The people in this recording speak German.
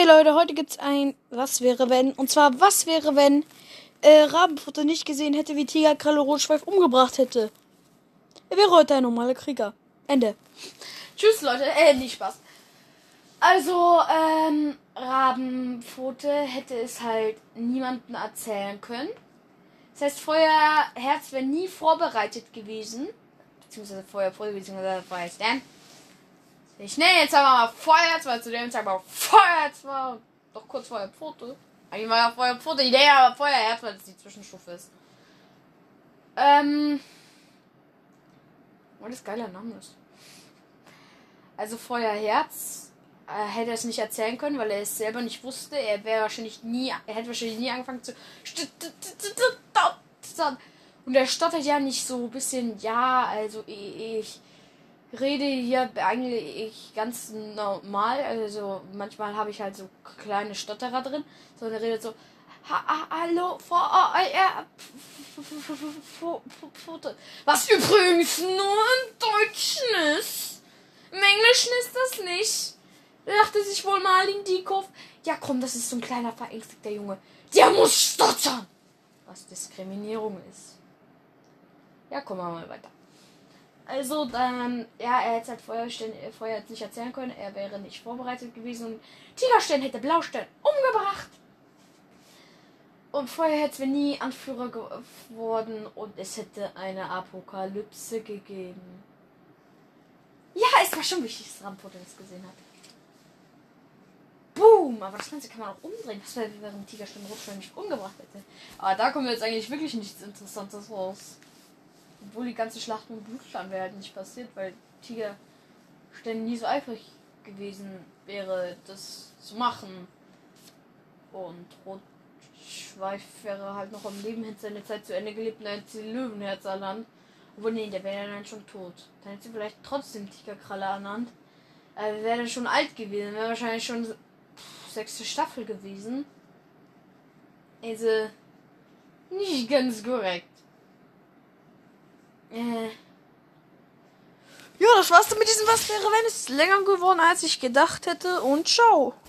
Leute, heute gibt's ein Was wäre wenn? Und zwar, was wäre wenn Rabenfutter nicht gesehen hätte, wie Tigerkralle Rotschweif umgebracht hätte? Er wäre heute ein normaler Krieger. Ende. Tschüss, Leute. Nicht Spaß. Also, Rabenpfote hätte es halt niemandem erzählen können. Das heißt, Feuerherz wäre nie vorbereitet gewesen. Beziehungsweise Feuerpfote, beziehungsweise Feuerstern. Ich nenne jetzt aber mal Feuerherz, weil zu dem Zeitpunkt Feuerherz war doch kurz Feuerpfote. Eigentlich war ja Feuerpfote die Idee, aber Feuerherz, weil das die Zwischenstufe ist. Weil das geiler Name ist. Also Feuerherz hätte es nicht erzählen können, weil er es selber nicht wusste. Er hätte wahrscheinlich nie angefangen zu und er stottert ja nicht so ein bisschen, ja, also ich rede hier eigentlich ganz normal, also manchmal habe ich halt so kleine Stotterer drin, sondern er redet so, hallo, was übrigens nur im Deutschen ist. Im Englischen ist das nicht. Dachte sich wohl Marlin Dieckhoff. Ja komm, das ist so ein kleiner verängstigter Junge. Der muss stottern. Was Diskriminierung ist. Ja, kommen wir mal weiter. Also dann, ja, er hätte halt vorher nicht erzählen können. Er wäre nicht vorbereitet gewesen. Und Tigerstern hätte Blaustern umgebracht. Und Feuerherz wäre nie Anführer geworden. Und es hätte eine Apokalypse gegeben. Ja, es war schon wichtig, dass Rabenfutter das gesehen hat. Boom! Aber das Ganze kann man auch umdrehen. Was wäre, wenn Tigerstern Rotschweif nicht umgebracht hätte? Aber da kommt jetzt eigentlich wirklich nichts Interessantes raus. Obwohl die ganze Schlacht mit Blutschlamm wäre halt nicht passiert, weil Tigerstern nie so eifrig gewesen wäre, das zu machen. Und Rotschweif wäre halt noch am Leben, hätte seine Zeit zu Ende gelebt und dann hätte sie Löwenherz ernannt. Obwohl, nee, der wäre dann schon tot. Dann hätte sie vielleicht trotzdem Tigerkralle ernannt. Wäre dann schon alt gewesen, wäre wahrscheinlich schon 6. Staffel gewesen. Also, nicht ganz korrekt. Ja, das war's dann mit diesem Was wäre wenn. Es ist länger geworden, als ich gedacht hätte. Und ciao.